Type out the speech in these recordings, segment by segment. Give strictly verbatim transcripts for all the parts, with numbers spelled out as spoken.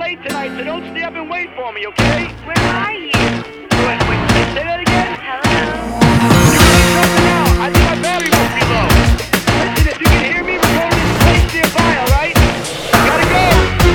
late tonight, so don't stay up and wait for me, okay? Where are you? Wait, wait, say that again? Hello? Now, I think my battery must be low. Listen, if you can hear me, we're going to this place nearby, alright? Gotta go!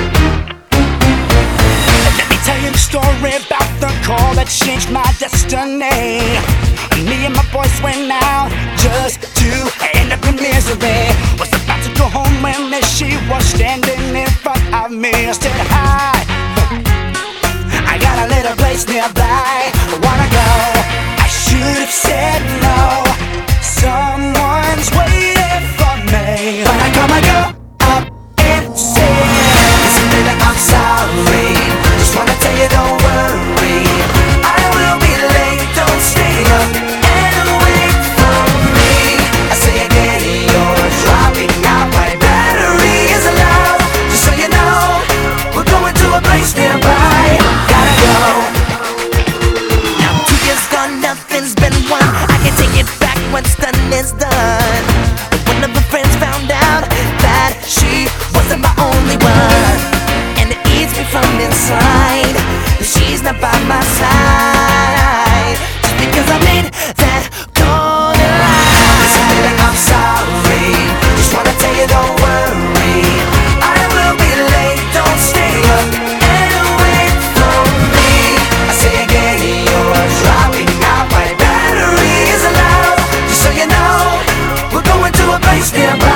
Let me tell you the story about the call that changed my destiny. Me and my boys went out just to end up in misery. Was about to go home when there she was standing in front of me. I said hi, I got a little place nearby, wanna go? I should have said no, someone's waiting for me. But I got my girl up and said, listen baby, I'm sorry, just wanna tell you don't worry, I will be late, don't stay up and wait for me. I say again, you're dropping out, my battery is low. Just so you know, we're going to a place nearby, gotta go. Now two years gone, nothing's been won, I can take it back, what's done is done. One of her friends found out that she wasn't my only one, and it eats me from inside that she's not by my side, just because I made that call in line. Listen baby, I'm sorry, just wanna tell you don't worry, I will be late, don't stay up and wait for me. I say again, you're dropping out, my battery is low. Just so you know, we're going to a place nearby.